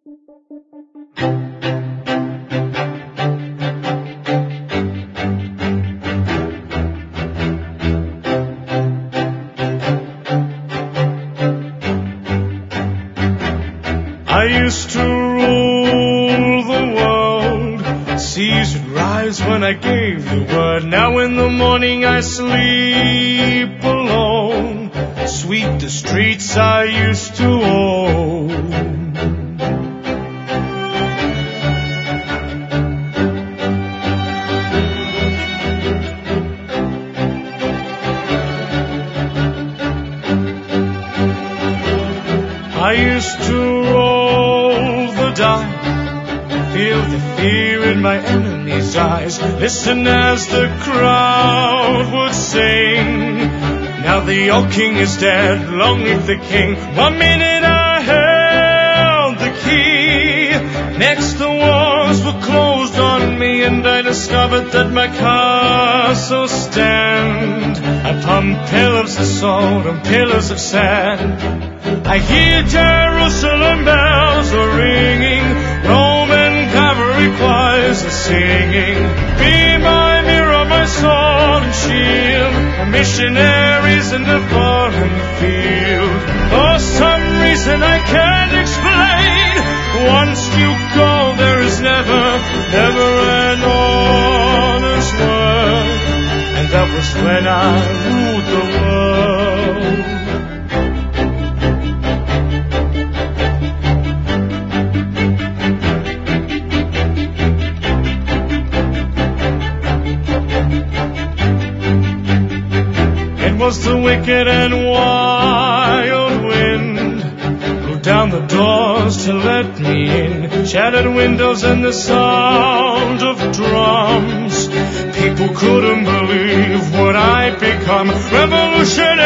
I used to rule the world, seas would rise when I gave the word. Now in the morning I sleep alone, sweep the streets I used to own. I used to roll the dice, feel the fear in my enemy's eyes, listen as the crowd would sing. Now the old king is dead, long live the king. 1 minute I held the key, next the walls were closed on me, and I discovered that my castle stand upon pillars of salt and pillars of sand. I hear Jerusalem bells are ringing, Roman cavalry choirs are singing. Be my mirror, my sword and shield, missionaries in the foreign field. For some reason I can't explain, once you go there is never an honest word. And that was when I ruled the world. Was the wicked and wild wind blew down the doors to let me in, shattered windows and the sound of drums. People couldn't believe what I'd become. Revolutionaries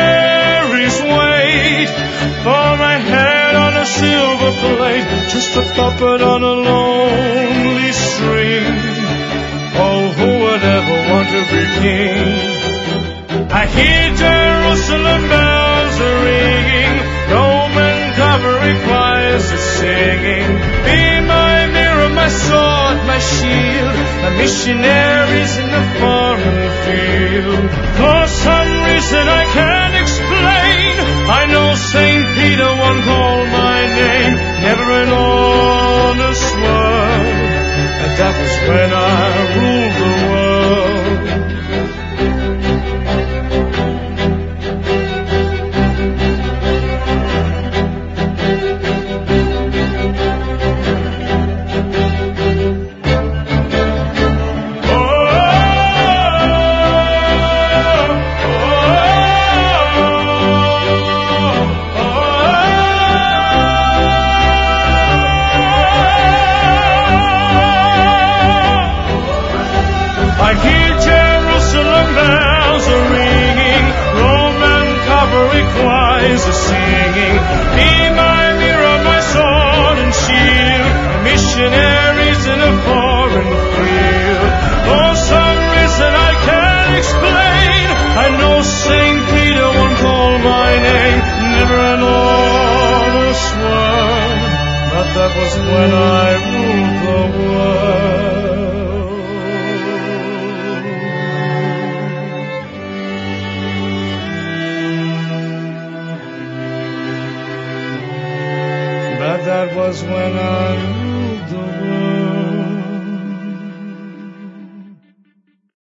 wait for my head on a silver plate, just a puppet on a lonely string. Oh, who would ever want to be king? I hear Jerusalem bells are ringing, Roman cavalry choirs are singing. Be my mirror, my sword, my shield, my missionaries in the foreign field. For some reason I can't explain, I know St. Peter won't call my name, never an honest word. And that was when I ruled the world. That was when I ruled the world. But that was when I